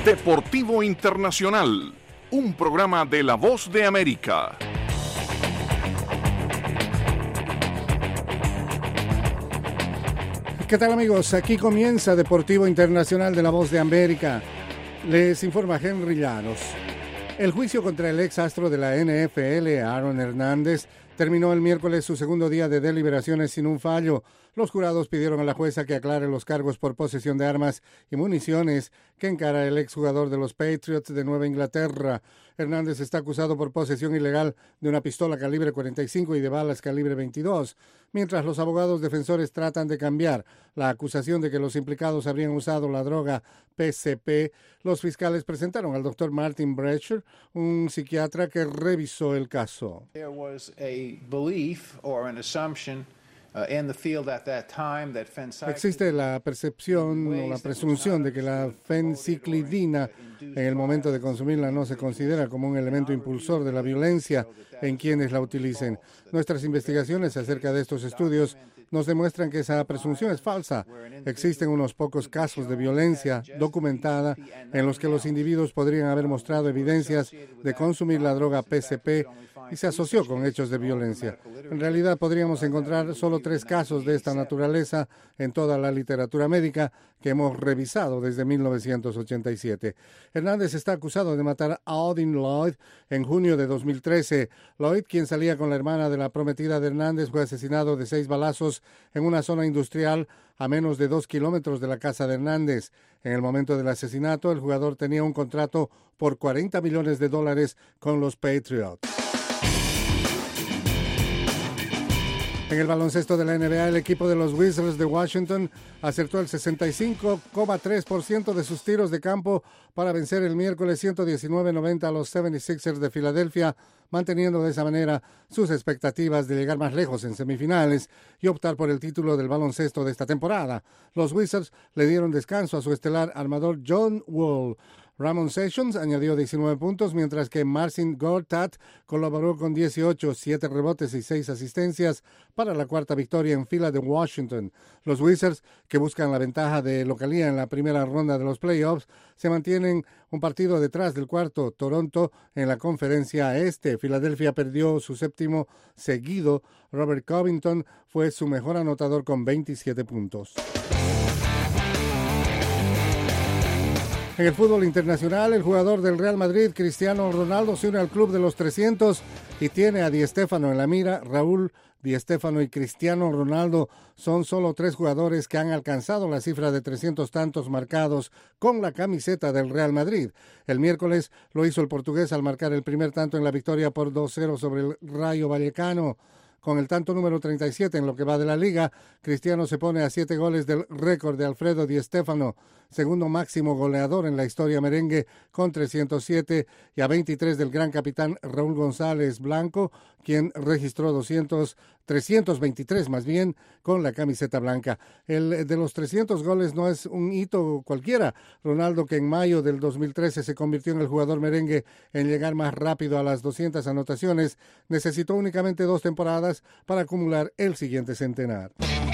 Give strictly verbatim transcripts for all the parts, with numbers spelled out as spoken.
Deportivo Internacional, un programa de La Voz de América. ¿Qué tal, amigos? Aquí comienza Deportivo Internacional de La Voz de América. Les informa Henry Llanos. El juicio contra el ex astro de la N F L, Aaron Hernández, terminó el miércoles su segundo día de deliberaciones sin un fallo. Los jurados pidieron a la jueza que aclare los cargos por posesión de armas y municiones que encara el exjugador de los Patriots de Nueva Inglaterra. Hernández está acusado por posesión ilegal de una pistola calibre cuarenta y cinco y de balas calibre veintidós, mientras los abogados defensores tratan de cambiar la acusación de que los implicados habrían usado la droga P C P. Los fiscales presentaron al doctor Martin Brecher, un psiquiatra que revisó el caso. There was a belief or an assumption Existe la percepción o la presunción de que la fenciclidina en el momento de consumirla no se considera como un elemento impulsor de la violencia en quienes la utilicen. Nuestras investigaciones acerca de estos estudios nos demuestran que esa presunción es falsa. Existen unos pocos casos de violencia documentada en los que los individuos podrían haber mostrado evidencias de consumir la droga P C P y se asoció con hechos de violencia. En realidad podríamos encontrar solo tres casos de esta naturaleza en toda la literatura médica que hemos revisado desde mil novecientos ochenta y siete. Hernández está acusado de matar a Odin Lloyd en junio de dos mil trece. Lloyd, quien salía con la hermana de la prometida de Hernández, fue asesinado de seis balazos en una zona industrial a menos de dos kilómetros de la casa de Hernández. En el momento del asesinato, el jugador tenía un contrato por cuarenta millones de dólares con los Patriots. En el baloncesto de la N B A, el equipo de los Wizards de Washington acertó el sesenta y cinco coma tres por ciento de sus tiros de campo para vencer el miércoles ciento diecinueve a noventa a los setenta y seis ers de Filadelfia, manteniendo de esa manera sus expectativas de llegar más lejos en semifinales y optar por el título del baloncesto de esta temporada. Los Wizards le dieron descanso a su estelar armador John Wall. Ramon Sessions añadió diecinueve puntos, mientras que Marcin Gortat colaboró con dieciocho, siete rebotes y seis asistencias para la cuarta victoria en fila de Washington. Los Wizards, que buscan la ventaja de localía en la primera ronda de los playoffs, se mantienen un partido detrás del cuarto Toronto en la conferencia este. Filadelfia perdió su séptimo seguido. Robert Covington fue su mejor anotador con veintisiete puntos. En el fútbol internacional, el jugador del Real Madrid, Cristiano Ronaldo, se une al club de los trescientos y tiene a Di Stéfano en la mira. Raúl, Di Stéfano y Cristiano Ronaldo son solo tres jugadores que han alcanzado la cifra de trescientos tantos marcados con la camiseta del Real Madrid. El miércoles lo hizo el portugués al marcar el primer tanto en la victoria por dos cero sobre el Rayo Vallecano. Con el tanto número treinta y siete en lo que va de la liga, Cristiano se pone a siete goles del récord de Alfredo Di Stéfano, segundo máximo goleador en la historia merengue con trescientos siete, y a veintitrés del gran capitán Raúl González Blanco, quien registró doscientos, trescientos veintitrés más bien con la camiseta blanca. El de los trescientos goles no es un hito cualquiera. Ronaldo, que en mayo del dos mil trece se convirtió en el jugador merengue en llegar más rápido a las doscientas anotaciones, necesitó únicamente dos temporadas para acumular el siguiente centenar.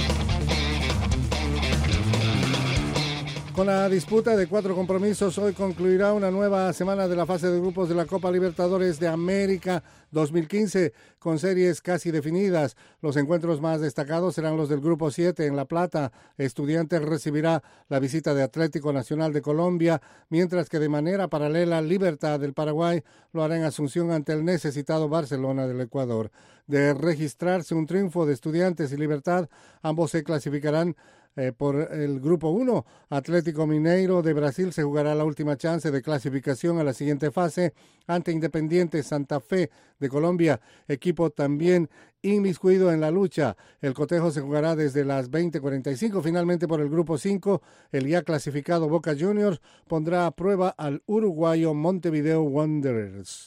Con la disputa de cuatro compromisos, hoy concluirá una nueva semana de la fase de grupos de la Copa Libertadores de América dos mil quince, con series casi definidas. Los encuentros más destacados serán los del Grupo siete en La Plata. Estudiantes recibirá la visita de Atlético Nacional de Colombia, mientras que de manera paralela Libertad del Paraguay lo hará en Asunción ante el necesitado Barcelona del Ecuador. De registrarse un triunfo de Estudiantes y Libertad, ambos se clasificarán Eh, por el Grupo uno. Atlético Mineiro de Brasil se jugará la última chance de clasificación a la siguiente fase ante Independiente Santa Fe de Colombia, equipo también inmiscuido en la lucha. El cotejo se jugará desde las veinte cuarenta y cinco. Finalmente, por el Grupo cinco, el ya clasificado Boca Juniors pondrá a prueba al uruguayo Montevideo Wanderers.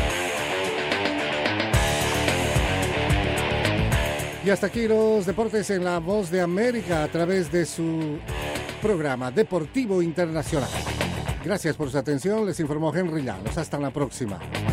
Y hasta aquí los deportes en La Voz de América a través de su programa Deportivo Internacional. Gracias por su atención, les informó Henry Llanos. Hasta la próxima.